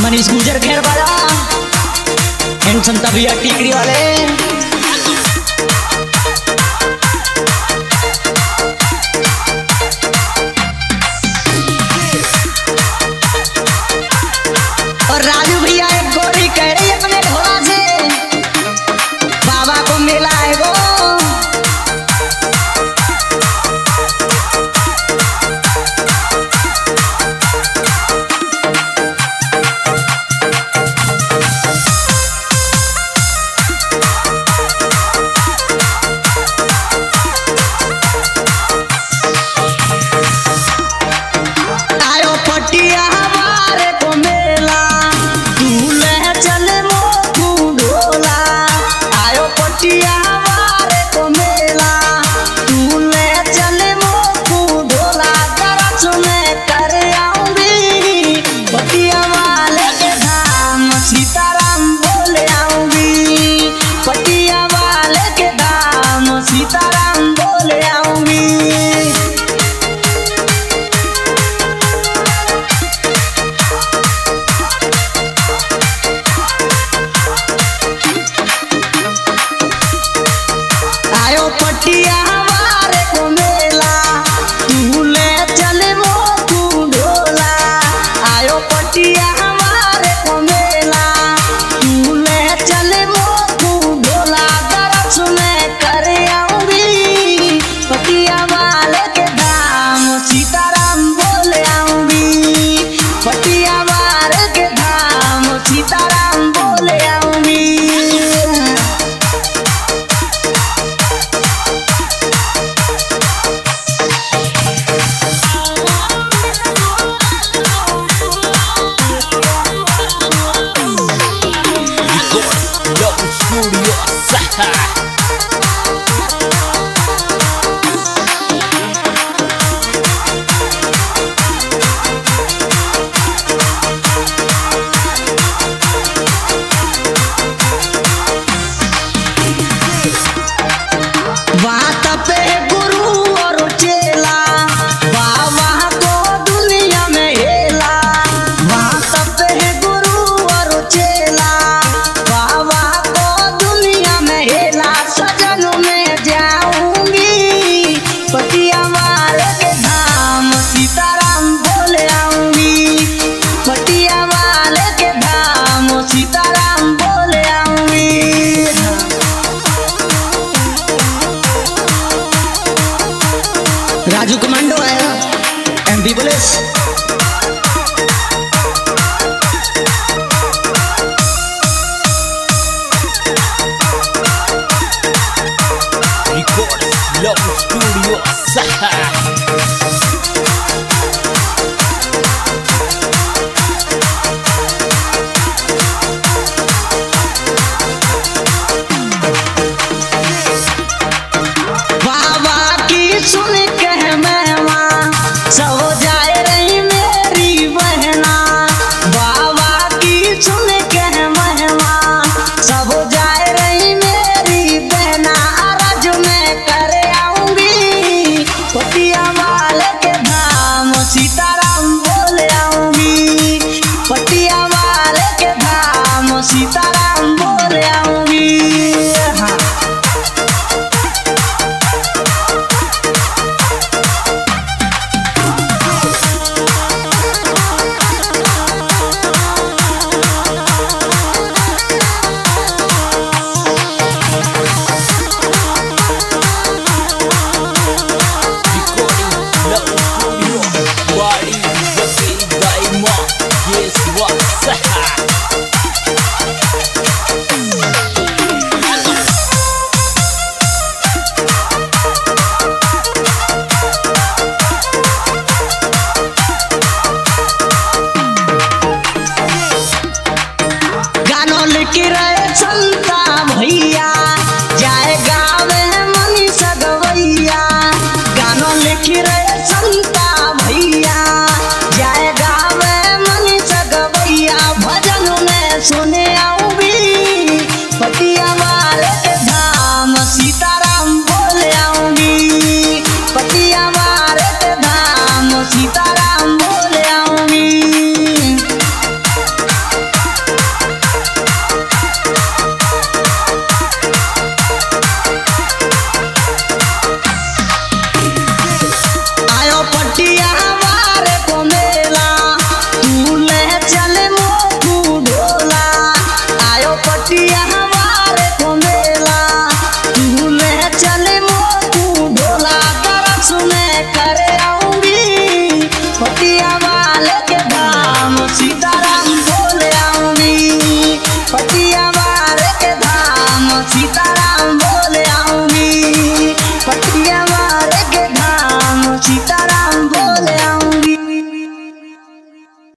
मनीष गुजर घेर वाला एंड संता भैया टिकरी वाले और राजू भैया एक गोरी कह रही अपने ढोला से बाबा को मिला है वो आयो पटिया हमारे को मेला तू ले चले मोकू ढोला आयो पटिया हमारे को मेला तू ले चले मोकू ढोला जरा सुने कर आऊंगी पटिया वाले के धाम सीताराम बोले आऊंगी पटिया वाले के धाम सीताराम बोले आऊंगी आयो पटिया हमारे को मेला तू ले चले मोकू ढोला आयो पटिया हमारे को मेला तू ले चले मोकू ढोला दरस में कर आऊंगी पटिया वाले के धाम सीताराम बोले आऊंगी पटिया वाले के धाम सीताराम बोले आऊंगी बात पे गुरु और चेला बाबा को दुनिया में हेला बात पे गुरु और चेला बाबा को दुनिया में हेला सजन में जाऊंगी पटिया वाले के धाम सीताराम बोले आऊंगी पटिया वाले के धाम सीताराम बोले आऊंगी राजू कमांडो आया MP police Record Love Studio Saha.